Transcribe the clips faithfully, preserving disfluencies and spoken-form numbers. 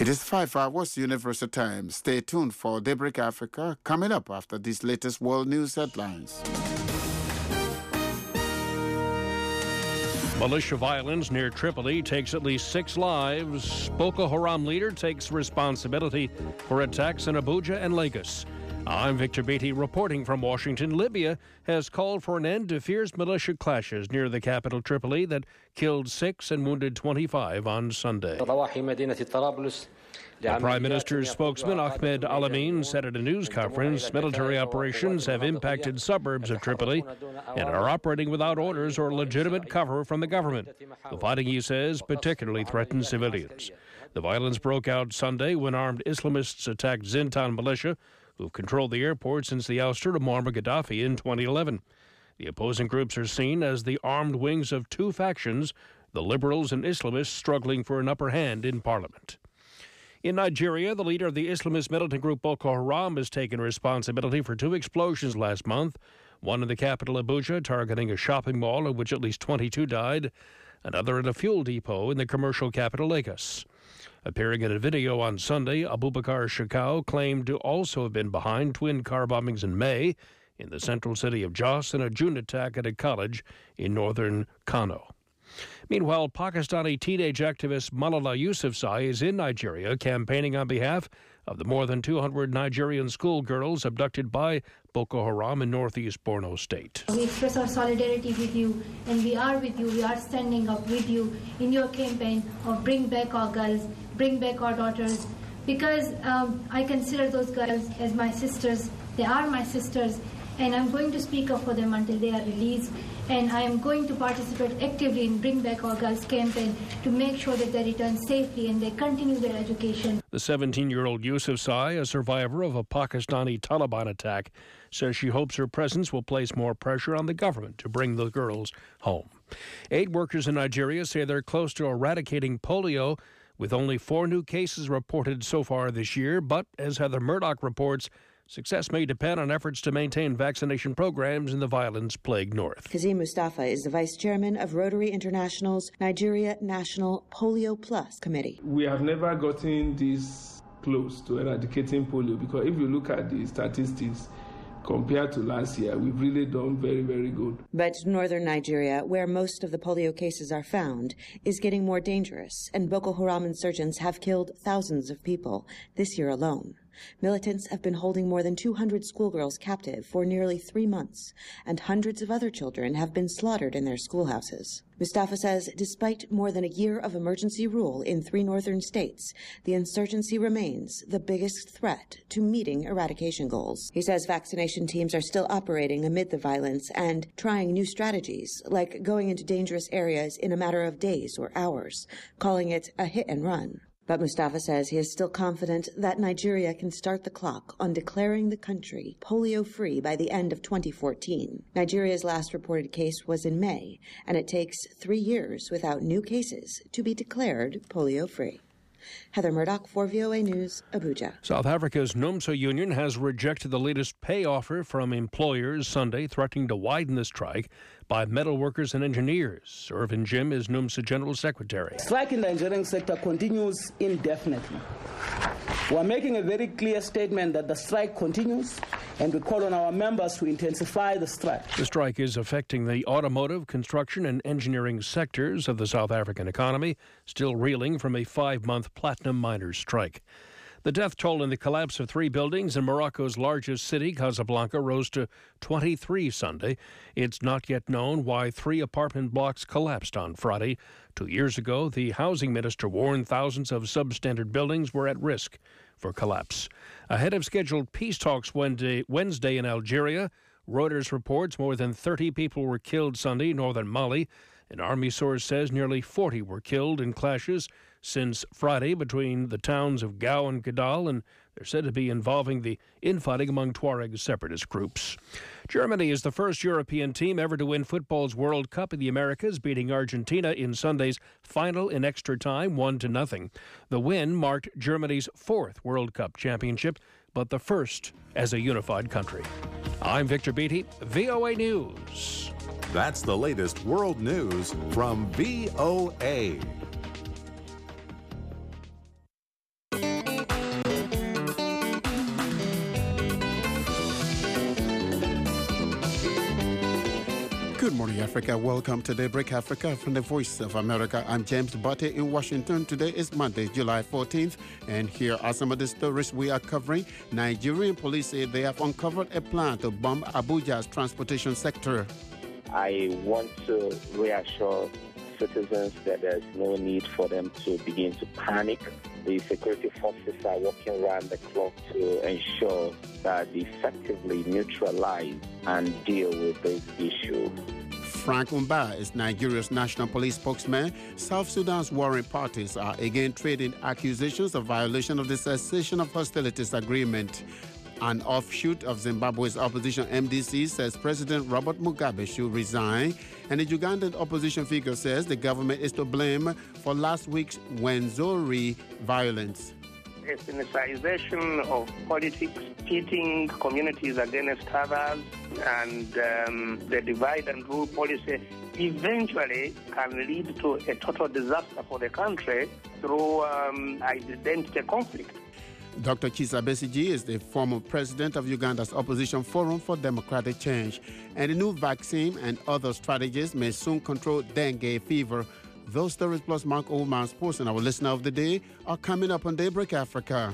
It is five hours Universal Time. Stay tuned for Daybreak Africa coming up after these latest world news headlines. Militia violence near Tripoli takes at least six lives. Boko Haram leader takes responsibility for attacks in Abuja and Lagos. I'm Victor Beatty reporting from Washington. Libya has called for an end to fierce militia clashes near the capital Tripoli that killed six and wounded twenty-five on Sunday. The Prime Minister's spokesman, Ahmed Alamin, said at a news conference military operations have impacted suburbs of Tripoli and are operating without orders or legitimate cover from the government. The fighting, he says, particularly threatens civilians. The violence broke out Sunday when armed Islamists attacked Zintan militia, who've controlled the airport since the ouster of Muammar Gaddafi in twenty eleven. The opposing groups are seen as the armed wings of two factions, the liberals and Islamists struggling for an upper hand in parliament. In Nigeria, the leader of the Islamist militant group Boko Haram has taken responsibility for two explosions last month, one in the capital Abuja targeting a shopping mall in which at least twenty-two died, another at a fuel depot in the commercial capital Lagos. Appearing in a video on Sunday, Abubakar Shekau claimed to also have been behind twin car bombings in May in the central city of Jos and a June attack at a college in northern Kano. Meanwhile, Pakistani teenage activist Malala Yousafzai is in Nigeria campaigning on behalf of the more than two hundred Nigerian schoolgirls abducted by Boko Haram in northeast Borno State. We express our solidarity with you, and we are with you. We are standing up with you in your campaign of bring back our girls, bring back our daughters, because um, I consider those girls as my sisters. They are my sisters, and I'm going to speak up for them until they are released. And I am going to participate actively in Bring Back Our Girls campaign to make sure that they return safely and they continue their education. The seventeen-year-old Yousafzai, a survivor of a Pakistani Taliban attack, says she hopes her presence will place more pressure on the government to bring the girls home. Aid workers in Nigeria say they're close to eradicating polio, with only four new cases reported so far this year. But as Heather Murdoch reports, success may depend on efforts to maintain vaccination programs in the violence-plagued north. Kazim Mustafa is the vice chairman of Rotary International's Nigeria National Polio Plus Committee. We have never gotten this close to eradicating polio because if you look at the statistics, compared to last year, we've really done very, very good. But northern Nigeria, where most of the polio cases are found, is getting more dangerous, and Boko Haram insurgents have killed thousands of people this year alone. Militants have been holding more than two hundred schoolgirls captive for nearly three months, and hundreds of other children have been slaughtered in their schoolhouses. Mustafa says despite more than a year of emergency rule in three northern states, the insurgency remains the biggest threat to meeting eradication goals. He says vaccination teams are still operating amid the violence and trying new strategies, like going into dangerous areas in a matter of days or hours, calling it a hit and run. But Mustafa says he is still confident that Nigeria can start the clock on declaring the country polio-free by the end of twenty fourteen. Nigeria's last reported case was in May, and it takes three years without new cases to be declared polio-free. Heather Murdoch for V O A News, Abuja. South Africa's NUMSA union has rejected the latest pay offer from employers Sunday, threatening to widen the strike by metal workers and engineers. Irvin Jim is NUMSA General Secretary. Strike in the engineering sector continues indefinitely. We are making a very clear statement that the strike continues, and we call on our members to intensify the strike. The strike is affecting the automotive, construction, and engineering sectors of the South African economy, still reeling from a five-month platinum miners' strike. The death toll in the collapse of three buildings in Morocco's largest city, Casablanca, rose to twenty-three Sunday. It's not yet known why three apartment blocks collapsed on Friday. Two years ago, the housing minister warned thousands of substandard buildings were at risk for collapse. Ahead of scheduled peace talks Wednesday, Wednesday in Algeria, Reuters reports more than thirty people were killed Sunday in northern Mali. An army source says nearly forty were killed in clashes since Friday between the towns of Gao and Kidal, and they're said to be involving the infighting among Tuareg separatist groups. Germany is the first European team ever to win football's World Cup in the Americas, beating Argentina in Sunday's final in extra time, one to nothing. The win marked Germany's fourth World Cup championship, but the first as a unified country. I'm Victor Beatty, V O A News. That's the latest world news from V O A. Good morning, Africa. Welcome to Daybreak Africa from the Voice of America. I'm James Butte in Washington. Today is Monday, July fourteenth, and here are some of the stories we are covering. Nigerian police say they have uncovered a plan to bomb Abuja's transportation sector. I want to reassure citizens that there's no need for them to begin to panic. The security forces are working around the clock to ensure that they effectively neutralize and deal with this issue. Frank Umba is Nigeria's national police spokesman. South Sudan's warring parties are again trading accusations of violation of the cessation of hostilities agreement. An offshoot of Zimbabwe's opposition M D C says President Robert Mugabe should resign, and a Ugandan opposition figure says the government is to blame for last week's Wenzori violence. Ethnicization of politics, pitting communities against others, and um, the divide and rule policy eventually can lead to a total disaster for the country through um, identity conflict. Doctor Kizza Besigye is the former president of Uganda's Opposition Forum for Democratic Change, and the new vaccine and other strategies may soon control dengue fever. Those stories plus Mark Oldman's Sports and our listener of the day are coming up on Daybreak Africa.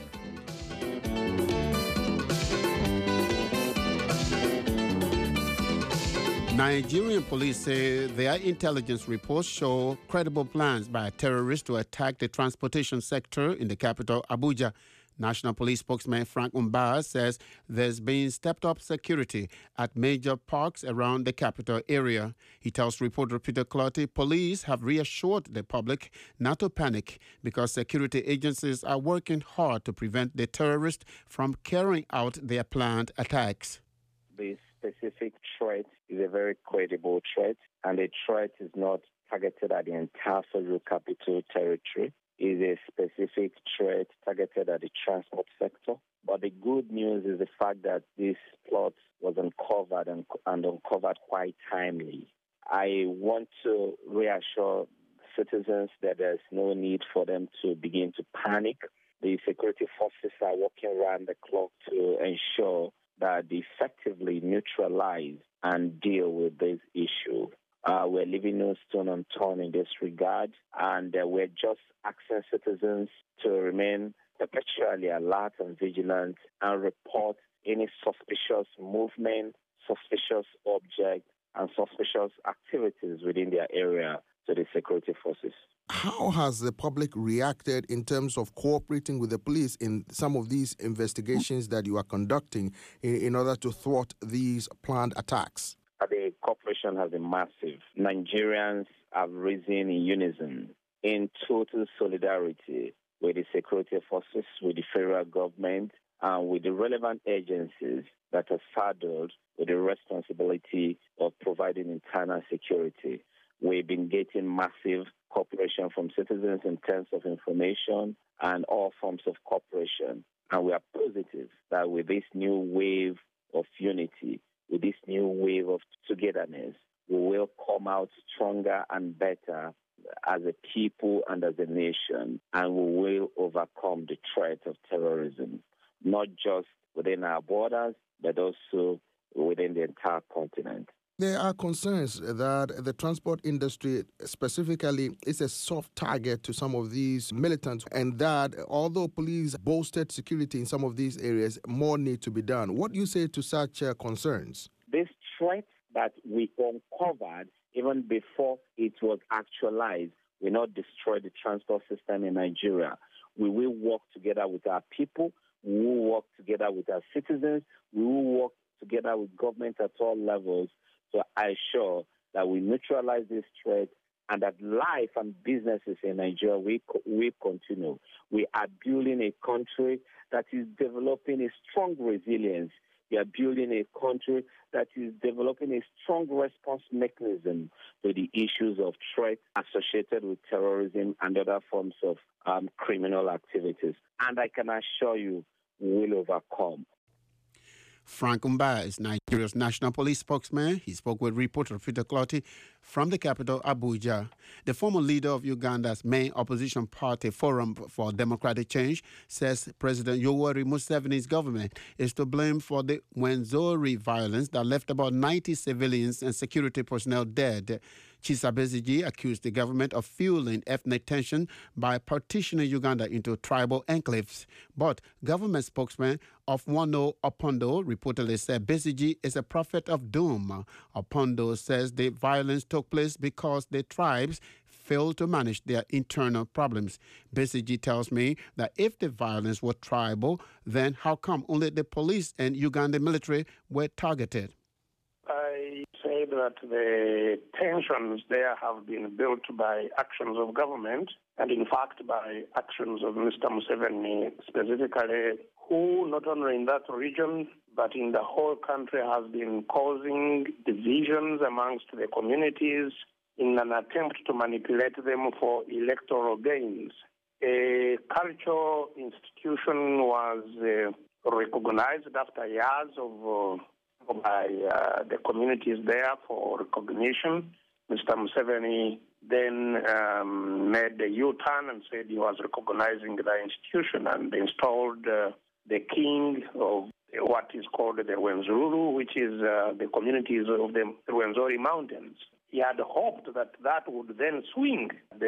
Nigerian police say their intelligence reports show credible plans by terrorists to attack the transportation sector in the capital, Abuja. National Police spokesman Frank Umba says there's been stepped-up security at major parks around the capital area. He tells reporter Peter Clotty police have reassured the public not to panic because security agencies are working hard to prevent the terrorists from carrying out their planned attacks. The specific threat is a very credible threat, and the threat is not targeted at the entire Federal Capital Territory. Is a specific threat targeted at the transport sector. But the good news is the fact that this plot was uncovered and, and uncovered quite timely. I want to reassure citizens that there's no need for them to begin to panic. The security forces are working around the clock to ensure that they effectively neutralize and deal with this issue. Uh, we're leaving no stone unturned in this regard, and uh, we're just asking citizens to remain perpetually alert and vigilant and report any suspicious movement, suspicious object, and suspicious activities within their area to the security forces. How has the public reacted in terms of cooperating with the police in some of these investigations that you are conducting in, in order to thwart these planned attacks? The cooperation has been massive. Nigerians have risen in unison, in total solidarity with the security forces, with the federal government, and with the relevant agencies that are saddled with the responsibility of providing internal security. We've been getting massive cooperation from citizens in terms of information and all forms of cooperation. And we are positive that with this new wave of unity, with this new wave of togetherness, we will come out stronger and better as a people and as a nation, and we will overcome the threat of terrorism, not just within our borders, but also within the entire continent. There are concerns that the transport industry specifically is a soft target to some of these militants, and that although police boasted security in some of these areas, more need to be done. What do you say to such uh, concerns? This threat that we uncovered even before it was actualized will not destroy the transport system in Nigeria. We will work together with our people. We will work together with our citizens. We will work together with government at all levels to ensure that we neutralize this threat and that life and businesses in Nigeria will, will continue. We are building a country that is developing a strong resilience. We are building a country that is developing a strong response mechanism to the issues of threat associated with terrorism and other forms of um, criminal activities. And I can assure you, we will overcome. Frank Umba is Nigeria's national police spokesman. He spoke with reporter Peter Clotty from the capital, Abuja. The former leader of Uganda's main opposition party, Forum for Democratic Change, says President Yoweri Museveni's government is to blame for the Rwenzori violence that left about ninety civilians and security personnel dead. Kizza Besigye accused the government of fueling ethnic tension by partitioning Uganda into tribal enclaves. But government spokesman Ofwano Opondo reportedly said Besigye is a prophet of doom. Opondo says the violence took place because the tribes failed to manage their internal problems. Besigye tells me that if the violence were tribal, then how come only the police and Ugandan military were targeted? I say that the tensions there have been built by actions of government and, in fact, by actions of Mister Museveni specifically, who not only in that region but in the whole country has been causing divisions amongst the communities in an attempt to manipulate them for electoral gains. A cultural institution was uh, recognized after years of uh, by uh, the communities there for recognition. Mister Museveni then um, made a U-turn and said he was recognizing the institution and installed uh, the king of what is called the Rwenzururu, which is uh, the communities of the Rwenzori Mountains. He had hoped that that would then swing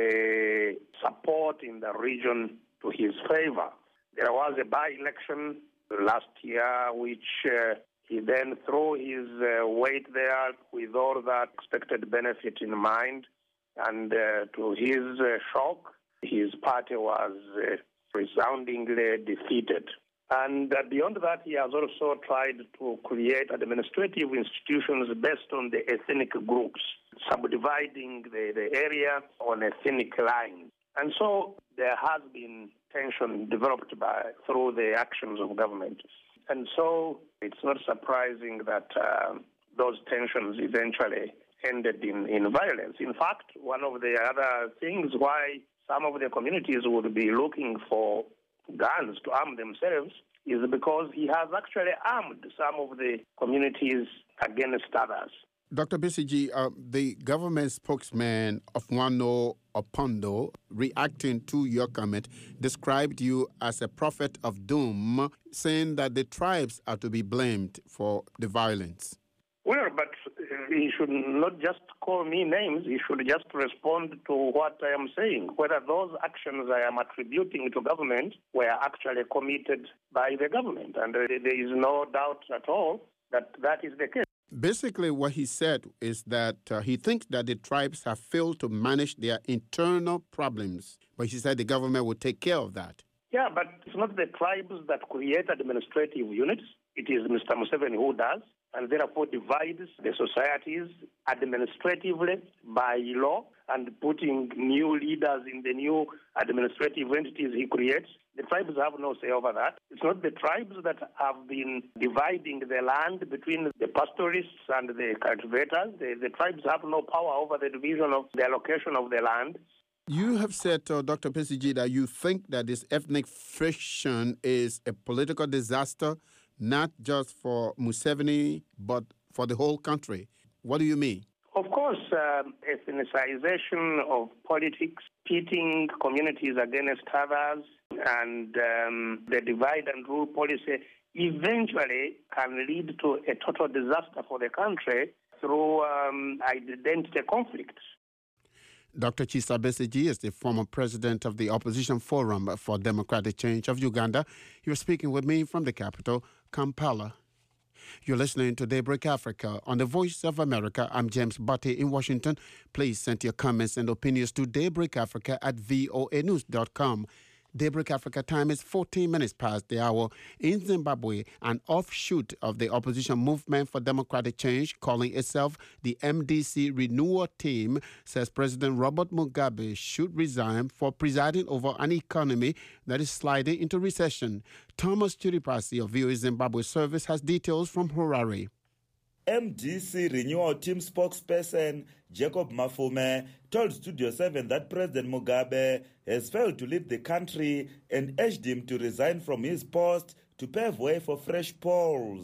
the support in the region to his favor. There was a by-election last year which uh, he then threw his uh, weight there with all that expected benefit in mind. And uh, to his uh, shock, his party was uh, resoundingly defeated. And uh, beyond that, he has also tried to create administrative institutions based on the ethnic groups, subdividing the, the area on ethnic lines. And so there has been tension developed by through the actions of government. And so it's not surprising that uh, those tensions eventually ended in, in violence. In fact, one of the other things why some of the communities would be looking for guns to arm themselves is because he has actually armed some of the communities against others. Doctor Besigye, uh, the government spokesman Ofwano Opondo, reacting to your comment, described you as a prophet of doom, saying that the tribes are to be blamed for the violence. Well, but he should not just call me names. He should just respond to what I am saying, whether those actions I am attributing to government were actually committed by the government. And there is no doubt at all that that is the case. Basically, what he said is that uh, he thinks that the tribes have failed to manage their internal problems. But he said the government will take care of that. Yeah, but it's not the tribes that create administrative units. It is Mister Museveni who does, and therefore divides the societies administratively by law and putting new leaders in the new administrative entities he creates. The tribes have no say over that. It's not the tribes that have been dividing the land between the pastoralists and the cultivators. The, the tribes have no power over the division of the allocation of the land. You have said, uh, Doctor Besigye, that you think that this ethnic friction is a political disaster, not just for Museveni, but for the whole country. What do you mean? Of course, uh, ethnicization of politics, pitting communities against others, and um, the divide and rule policy eventually can lead to a total disaster for the country through um, identity conflicts. Doctor Kizza Besigye is the former president of the Opposition Forum for Democratic Change of Uganda. You're speaking with me from the capital, Kampala. You're listening to Daybreak Africa on the Voice of America. I'm James Butte in Washington. Please send your comments and opinions to daybreakafrica at voa news dot com. Daybreak Africa time is fourteen minutes past the hour. In Zimbabwe, an offshoot of the opposition movement for democratic change, calling itself the M D C Renewal Team, says President Robert Mugabe should resign for presiding over an economy that is sliding into recession. Thomas Chiripasi of V O A Zimbabwe Service has details from Harare. M D C Renewal Team spokesperson Jacob Mafume told Studio seven that President Mugabe has failed to lead the country and urged him to resign from his post to pave way for fresh polls.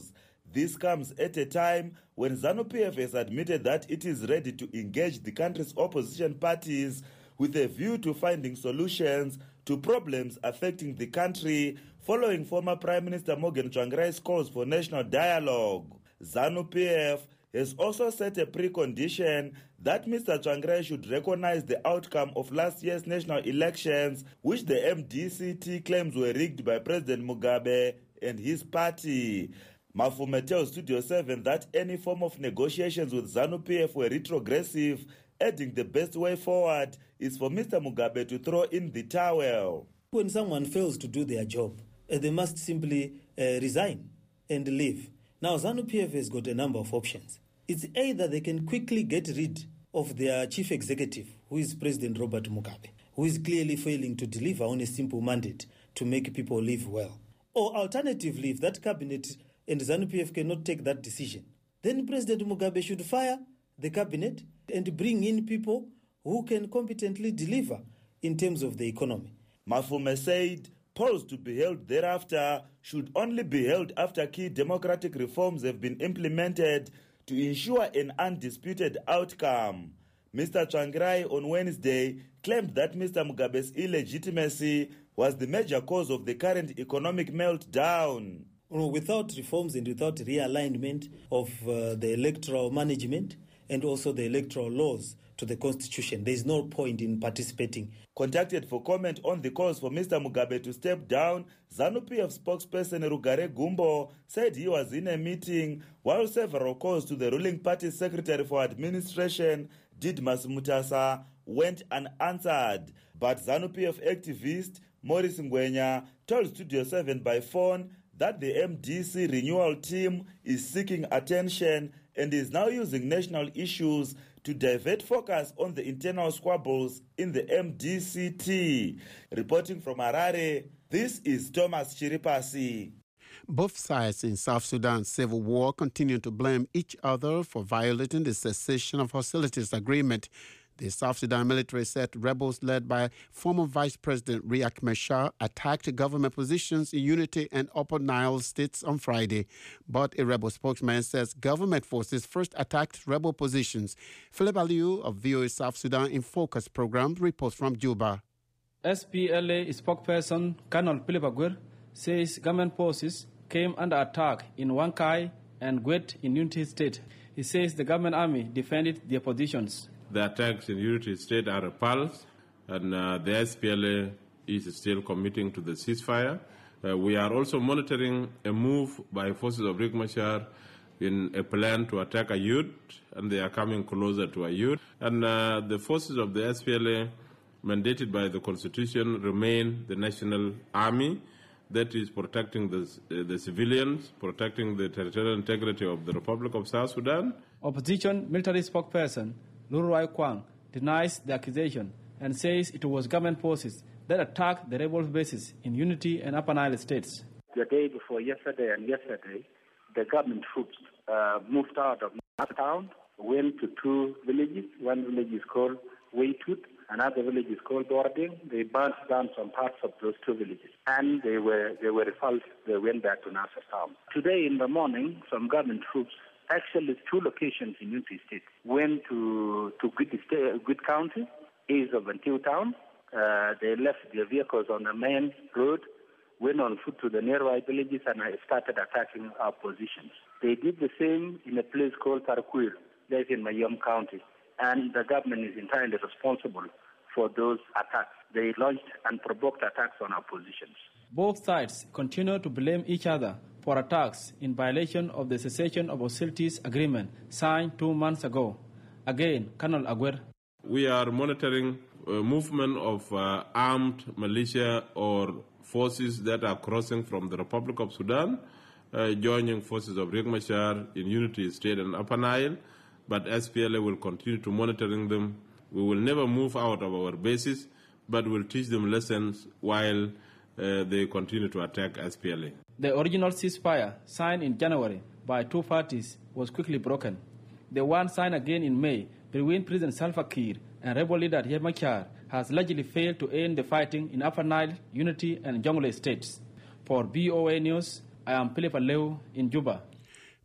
This comes at a time when ZANU-P F has admitted that it is ready to engage the country's opposition parties with a view to finding solutions to problems affecting the country following former Prime Minister Morgan Tsvangirai calls for national dialogue. ZANU-P F has also set a precondition that Mister Tsvangirai should recognize the outcome of last year's national elections, which the M D C T claims were rigged by President Mugabe and his party. Mafume tells Studio seven that any form of negotiations with ZANU-P F were retrogressive, adding the best way forward is for Mister Mugabe to throw in the towel. When someone fails to do their job, uh, they must simply uh, resign and leave. Now, ZANU-P F has got a number of options. It's either they can quickly get rid of their chief executive, who is President Robert Mugabe, who is clearly failing to deliver on a simple mandate to make people live well. Or alternatively, if that cabinet and ZANU-P F cannot take that decision, then President Mugabe should fire the cabinet and bring in people who can competently deliver in terms of the economy. Mafume said polls to be held thereafter should only be held after key democratic reforms have been implemented to ensure an undisputed outcome. Mister Tsvangirai on Wednesday claimed that Mister Mugabe's illegitimacy was the major cause of the current economic meltdown. Without reforms and without realignment of uh, the electoral management and also the electoral laws to the constitution, there is no point in participating. Contacted for comment on the calls for Mister Mugabe to step down, ZANU-P F spokesperson Rugare Gumbo said he was in a meeting while several calls to the ruling party's Secretary for Administration, Didmas Mutasa, went unanswered. But ZANU-P F activist Maurice Ngwenya told Studio seven by phone that the M D C renewal team is seeking attention and is now using national issues to divert focus on the internal squabbles in the M D C T. Reporting from Harare, this is Thomas Chiripasi. Both sides in South Sudan's civil war continue to blame each other for violating the cessation of hostilities agreement. The South Sudan military said rebels led by former Vice President Riek Machar attacked government positions in Unity and Upper Nile states on Friday. But a rebel spokesman says government forces first attacked rebel positions. Philip Aliu of V O A South Sudan in Focus program reports from Juba. S P L A spokesperson Colonel Philip Aguirre says government forces came under attack in Wankai and Gwet in Unity State. He says the government army defended their positions. The attacks in Unity State are repulsed, and uh, the S P L A is still committing to the ceasefire. Uh, we are also monitoring a move by forces of Riek Machar in a plan to attack Ayut, and they are coming closer to Ayut. And uh, the forces of the S P L A, mandated by the Constitution, remain the national army that is protecting the, uh, the civilians, protecting the territorial integrity of the Republic of South Sudan. Opposition military spokesperson Luruai Kwang denies the accusation and says it was government forces that attacked the rebel bases in Unity and Upper Nile states. The day before yesterday and yesterday, the government troops uh, moved out of town, went to two villages. One village is called Waitut, another village is called Bording. They burnt down some parts of those two villages, and they were they were repulsed. They went back to Nasser town. Today in the morning, some government troops, actually two locations in Unity State, went to to Good, Good County, east of Bantu town. Uh, they left their vehicles on the main road, went on foot to the nearby villages, and started attacking our positions. They did the same in a place called Tarquir, that's in Mayom County, and the government is entirely responsible for those attacks. They launched unprovoked attacks on our positions. Both sides continue to blame each other for attacks in violation of the cessation of hostilities agreement signed two months ago. Again, Colonel Aguirre. We are monitoring uh, movement of uh, armed militia or forces that are crossing from the Republic of Sudan, uh, joining forces of Riek Machar in Unity State and Upper Nile, but S P L A will continue to monitoring them. We will never move out of our bases, but we'll teach them lessons while uh, they continue to attack S P L A. The original ceasefire, signed in January by two parties, was quickly broken. The one signed again in May between President Salva Kiir and rebel leader Riek Machar has largely failed to end the fighting in Upper Nile, Unity and Jonglei states. For B O A News, I am Philip Aleu in Juba.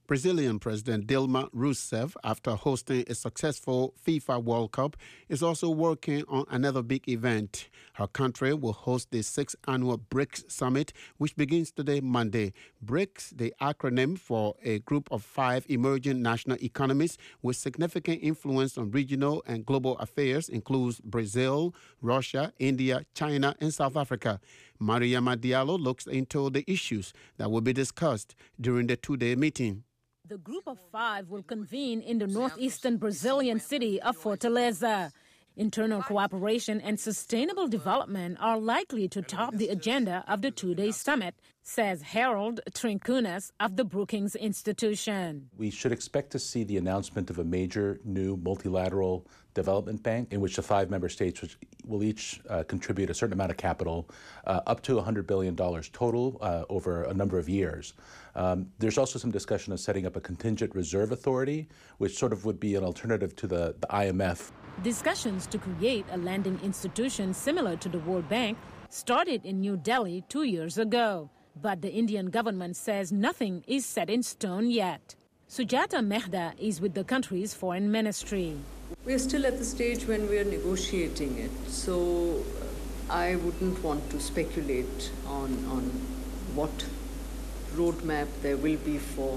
Brazilian President Dilma Rousseff, after hosting a successful FIFA World Cup, is also working on another big event. Her country will host the sixth annual BRICS Summit, which begins today, Monday. BRICS, the acronym for a group of five emerging national economies with significant influence on regional and global affairs, includes Brazil, Russia, India, China, and South Africa. Mariama Diallo looks into the issues that will be discussed during the two-day meeting. The group of five will convene in the northeastern Brazilian city of Fortaleza. Internal cooperation and sustainable development are likely to top the agenda of the two-day summit, says Harold Trincunas of the Brookings Institution. We should expect to see the announcement of a major new multilateral development bank in which the five member states will each uh, contribute a certain amount of capital, uh, up to one hundred billion dollars total uh, over a number of years. Um, there's also some discussion of setting up a contingent reserve authority, which sort of would be an alternative to the, the I M F. Discussions to create a lending institution similar to the World Bank started in New Delhi two years ago. But the Indian government says nothing is set in stone yet. Sujata Mehta is with the country's foreign ministry. We're still at the stage when we're negotiating it, so I wouldn't want to speculate on, on what roadmap there will be for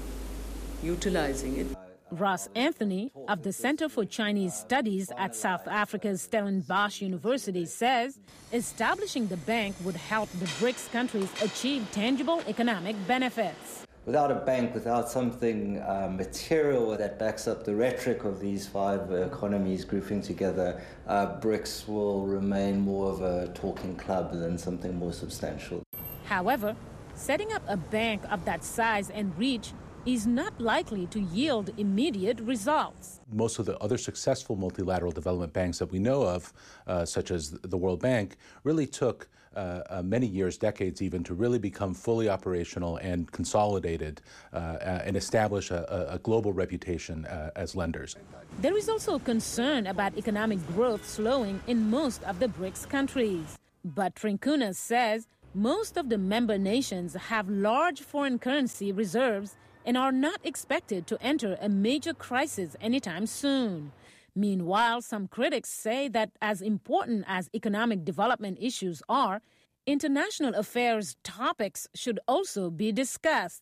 utilizing it. Ross Anthony of the Center for Chinese Studies at South Africa's Stellenbosch University says establishing the bank would help the BRICS countries achieve tangible economic benefits. Without a bank, without something uh, material that backs up the rhetoric of these five economies grouping together, uh, BRICS will remain more of a talking club than something more substantial. However, setting up a bank of that size and reach is not likely to yield immediate results. Most of the other successful multilateral development banks that we know of, uh, such as the World Bank, really took uh, uh, many years, decades even, to really become fully operational and consolidated uh, uh, and establish a, a global reputation uh, as lenders. There is also concern about economic growth slowing in most of the BRICS countries. But Trincunas says most of the member nations have large foreign currency reserves and are not expected to enter a major crisis anytime soon. Meanwhile, some critics say that as important as economic development issues are, international affairs topics should also be discussed.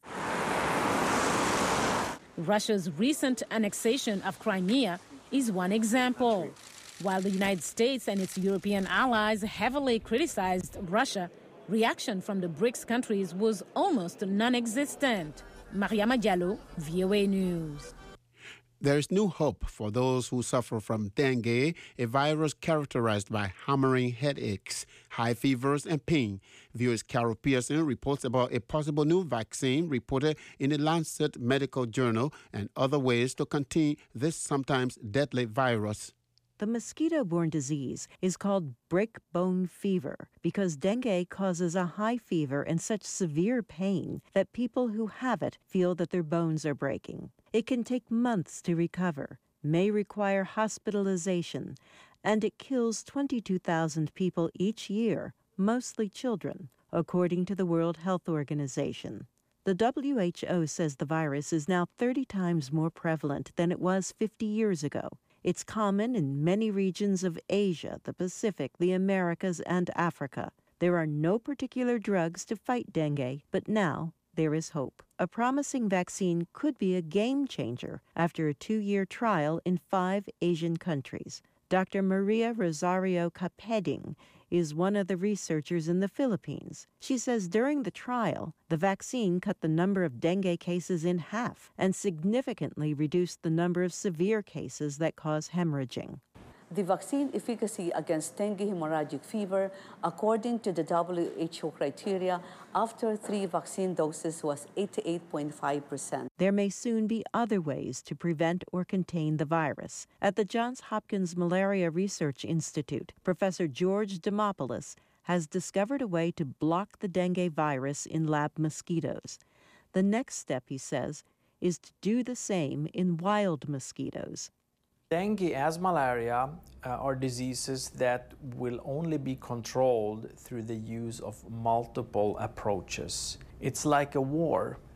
Russia's recent annexation of Crimea is one example. While the United States and its European allies heavily criticized Russia, reaction from the BRICS countries was almost non-existent. Mariama Diallo, V O A News. There is new hope for those who suffer from dengue, a virus characterized by hammering headaches, high fevers, and pain. V O A's Carol Pearson reports about a possible new vaccine reported in the Lancet Medical Journal and other ways to contain this sometimes deadly virus. The mosquito-borne disease is called break-bone fever because dengue causes a high fever and such severe pain that people who have it feel that their bones are breaking. It can take months to recover, may require hospitalization, and it kills twenty-two thousand people each year, mostly children, according to the World Health Organization. The W H O says the virus is now thirty times more prevalent than it was fifty years ago. It's common in many regions of Asia, the Pacific, the Americas, and Africa. There are no particular drugs to fight dengue, but now there is hope. A promising vaccine could be a game changer after a two-year trial in five Asian countries. Doctor Maria Rosario Capeding is one of the researchers in the Philippines. She says during the trial, the vaccine cut the number of dengue cases in half and significantly reduced the number of severe cases that cause hemorrhaging. The vaccine efficacy against dengue hemorrhagic fever, according to the W H O criteria, after three vaccine doses was eighty-eight point five percent. There may soon be other ways to prevent or contain the virus. At the Johns Hopkins Malaria Research Institute, Professor George Demopoulos has discovered a way to block the dengue virus in lab mosquitoes. The next step, he says, is to do the same in wild mosquitoes. Dengue, as malaria, uh, are diseases that will only be controlled through the use of multiple approaches. It's like a war.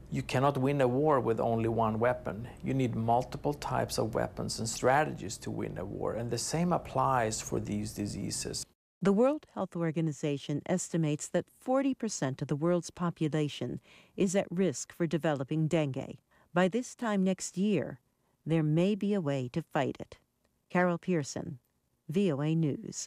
You cannot win a war with only one weapon. You need multiple types of weapons and strategies to win a war, and the same applies for these diseases. The World Health Organization estimates that forty percent of the world's population is at risk for developing dengue. By this time next year, there may be a way to fight it. Carol Pearson, V O A News.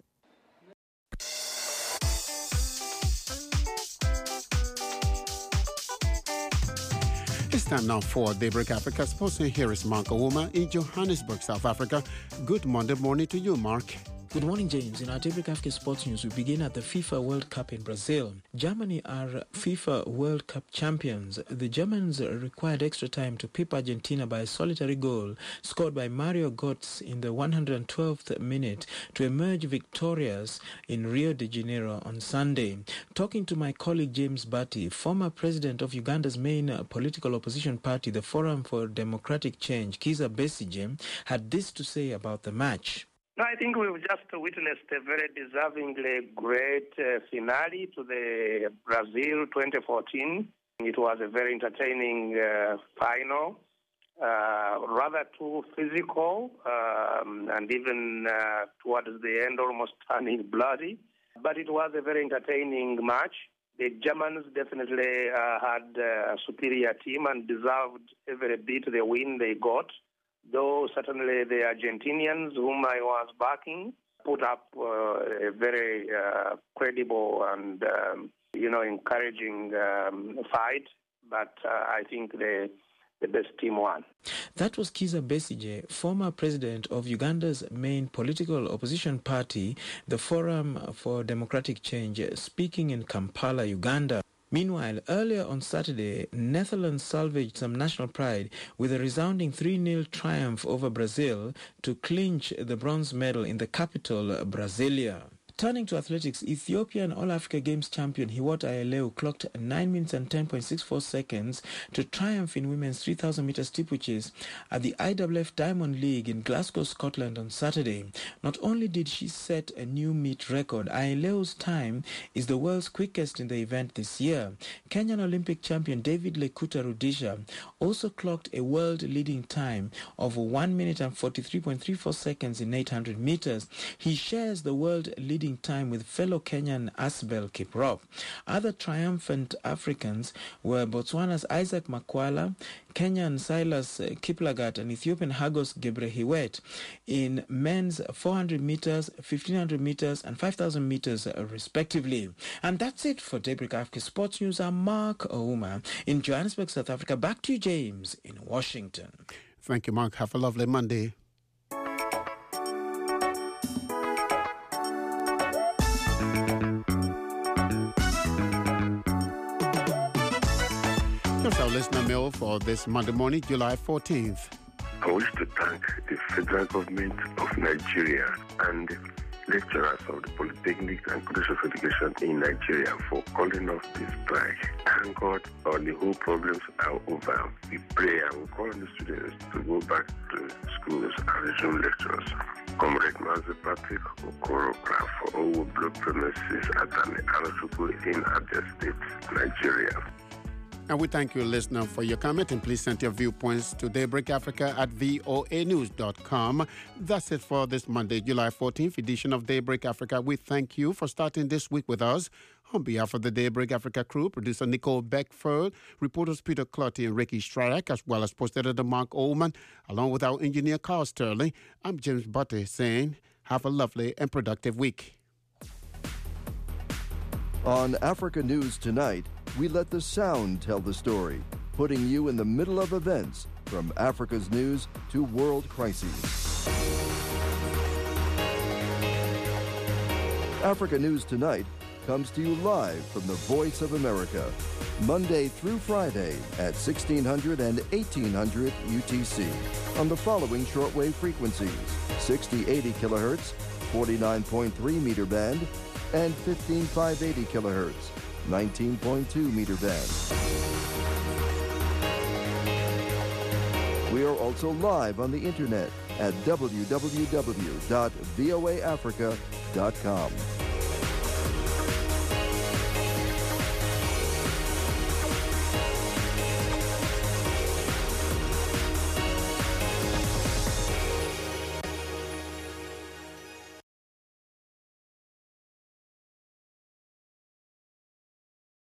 It's time now for Daybreak Africa Sports, and here is Mark Ouma in Johannesburg, South Africa. Good Monday morning to you, Mark. Good morning, James. In our Daybreak Africa Sports News, we begin at the FIFA World Cup in Brazil. Germany are FIFA World Cup champions. The Germans required extra time to pip Argentina by a solitary goal scored by Mario Götze in the one hundred twelfth minute to emerge victorious in Rio de Janeiro on Sunday. Talking to my colleague James Batty, former president of Uganda's main political opposition party, the Forum for Democratic Change, Kizza Besigye, had this to say about the match. No, I think we've just witnessed a very deservingly great uh, finale to the Brazil twenty fourteen. It was a very entertaining uh, final, uh, rather too physical, um, and even uh, towards the end almost turning bloody. But it was a very entertaining match. The Germans definitely uh, had a superior team and deserved every bit the win they got. Though certainly the Argentinians, whom I was backing, put up uh, a very uh, credible and, um, you know, encouraging um, fight. But uh, I think the, the best team won. That was Kizza Besigye, former president of Uganda's main political opposition party, the Forum for Democratic Change, speaking in Kampala, Uganda. Meanwhile, earlier on Saturday, Netherlands salvaged some national pride with a resounding three nil triumph over Brazil to clinch the bronze medal in the capital, Brasilia. Turning to athletics, Ethiopian All-Africa Games champion Hiwot Ayelew clocked nine minutes and ten point six four seconds to triumph in women's three thousand meter steeplechase at the I W F Diamond League in Glasgow, Scotland on Saturday. Not only did she set a new meet record, Ayelew's time is the world's quickest in the event this year. Kenyan Olympic champion David Lekuta Rudisha also clocked a world-leading time of one minute and forty-three point three four seconds in eight hundred meters. He shares the world-leading time with fellow Kenyan Asbel Kiprop. Other triumphant Africans were Botswana's Isaac Makwala, Kenyan Silas Kiplagat, and Ethiopian Hagos Gebrehiwet in men's four hundred meters, fifteen hundred meters, and five thousand meters respectively. And that's it for Daybreak Africa Sports News. I'm Mark Ouma in Johannesburg, South Africa. Back to you, James, in Washington. Thank you, Mark. Have a lovely Monday. Here's our listener mail for this Monday morning, July fourteenth. I wish to thank the federal government of Nigeria and lecturers of the Polytechnic and College of Education in Nigeria for calling off this strike. Thank God all the whole problems are over. We pray and we call on the students to go back to schools and resume lectures. Comrade Mazi Patrick Okoro for all block premises at an Alachuku in Abia State, Nigeria. And we thank you, listener, for your comment, and please send your viewpoints to Daybreak Africa at V O A news dot com. That's it for this Monday, July fourteenth edition of Daybreak Africa. We thank you for starting this week with us. On behalf of the Daybreak Africa crew, producer Nicole Beckford, reporters Peter Clotty and Ricky Stradek, as well as post editor Mark Oldman, along with our engineer Carl Sterling, I'm James Butte saying, have a lovely and productive week. On Africa News Tonight, we let the sound tell the story, putting you in the middle of events from Africa's news to world crises. Africa News Tonight comes to you live from the Voice of America, Monday through Friday at sixteen hundred and eighteen hundred U T C on the following shortwave frequencies: sixty eighty kilohertz, forty-nine point three meter band, and fifteen five eighty kilohertz, nineteen point two meter band. We are also live on the internet at w w w dot v o a africa dot com.